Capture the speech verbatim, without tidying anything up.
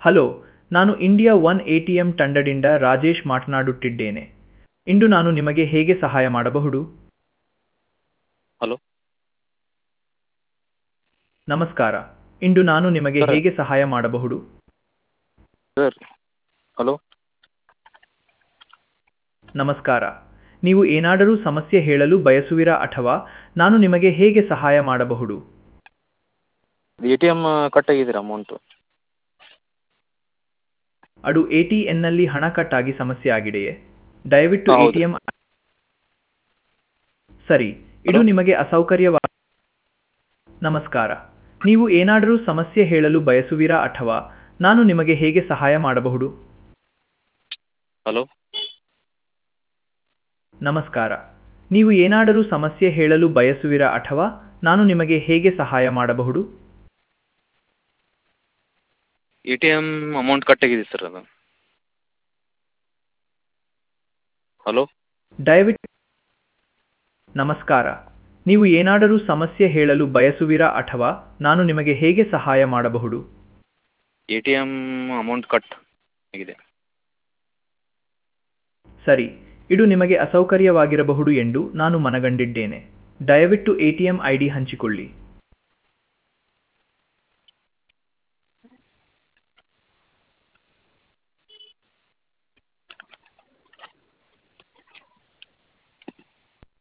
Hello, ನಾನು India one A T M ತಂಡದಿಂದ ರಾಜೇಶ್ ಮಾತನಾಡುತ್ತಿದ್ದೇನೆ. ಇಂದು ನಾನು ನಿಮಗೆ ಹೇಗೆ ಸಹಾಯ ಮಾಡಬಹುದು? ಹಲೋ ನಮಸ್ಕಾರ. ಇಂದು ನಾನು ನಿಮಗೆ ಸರ್ ಹೇಗೆ ಸಹಾಯ ಮಾಡಬಹುದು? ಸರ್ ಹಲೋ ನಮಸ್ಕಾರ. ನೀವು ಏನಾದರೂ ಸಮಸ್ಯೆ ಹೇಳಲು ಬಯಸುವಿರಾ ಅಥವಾ ನಾನು ನಿಮಗೆ ಹೇಗೆ ಸಹಾಯ ಮಾಡಬಹುದು? ಎ ಟಿ ಎಮ್ ಕಟ್ ಆಗಿದ್ದೀರ ಅಮೌಂಟು. ಅದು ಎ ಟಿ ಎನ್ನಲ್ಲಿ ಹಣ ಕಟ್ ಆಗಿ ಸಮಸ್ಯೆ ಆಗಿದೆಯೇ? ದಯವಿಟ್ಟು ಹಾಂ ಎ ಹೌದು ಟಿ ಎಂ ಸರಿ, ಇದು ಹಲೋ ನಿಮಗೆ ಅಸೌಕರ್ಯವ ನಮಸ್ಕಾರ. ನೀವು ಏನಾದರೂ ಸಮಸ್ಯೆ ಹೇಳಲು ಬಯಸುವಿರಾ ಅಥವಾ ನಾನು ನಿಮಗೆ ಹೇಗೆ ಸಹಾಯ ಮಾಡಬಹುದು? ಹಲೋ ನಮಸ್ಕಾರ. ನೀವು ಏನಾದರೂ ಸಮಸ್ಯೆ ಹೇಳಲು ಬಯಸುವಿರಾ ಅಥವಾ ನಾನು ನಿಮಗೆ ಹೇಗೆ ಸಹಾಯ ಮಾಡಬಹುದು? A T M amount cut ಆಗಿದೆ ಸರ್ ಅದು. ಹಲೋ ದಯವಿಟ್ಟು ನಮಸ್ಕಾರ. ನೀವು ಏನಾದರೂ ಸಮಸ್ಯೆ ಹೇಳಲು ಬಯಸುವಿರಾ ಅಥವಾ ನಾನು ನಿಮಗೆ ಹೇಗೆ ಸಹಾಯ ಮಾಡಬಹುದು? A T M amount cut ಆಗಿದೆ. ಸರಿ, ಇದು ನಿಮಗೆ ಅಸೌಕರ್ಯವಾಗಿರಬಹುದು ಎಂದು ನಾನು ಮನಗಂಡಿದ್ದೇನೆ. ದಯವಿಟ್ಟು A T M I D ಹಂಚಿಕೊಳ್ಳಿ.